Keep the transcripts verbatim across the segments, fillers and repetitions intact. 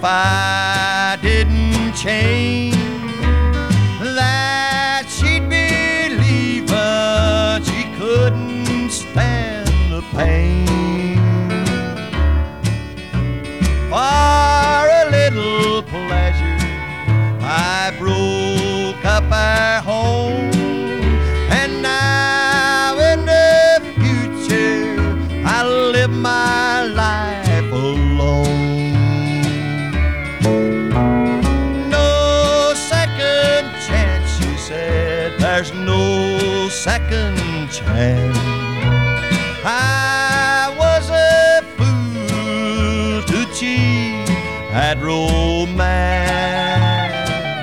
I didn't change, that she'd be leaving. She couldn't stand the pain. For a little pleasure, I broke up our home, and now in the future I live my life alone. No second chance, she said, there's no second chance. I was a fool to cheat at romance.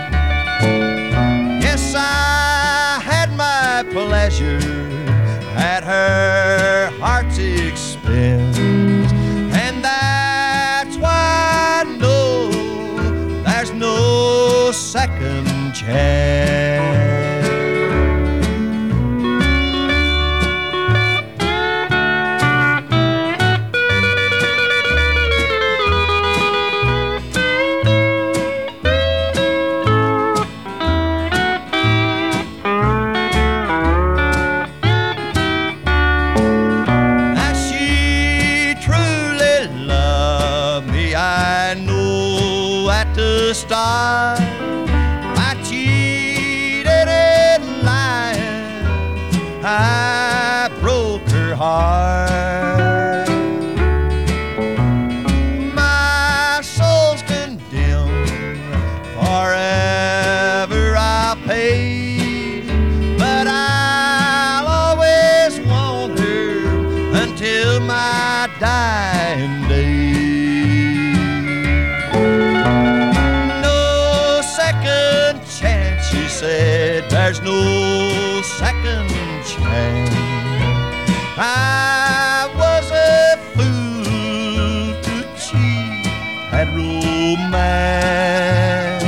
Yes, I had my pleasure at her heart's expense, and that's why I know there's no second chance. I know at the start I cheated and lying, I broke her heart. My soul's condemned, forever I'll pay, but I'll always want her until my dying day. She said, there's no second chance. I was a fool to cheat at romance.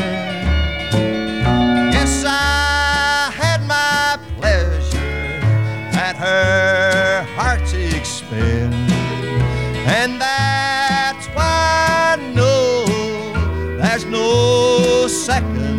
Yes, I had my pleasure at her heart's expense, and that's why I know there's no second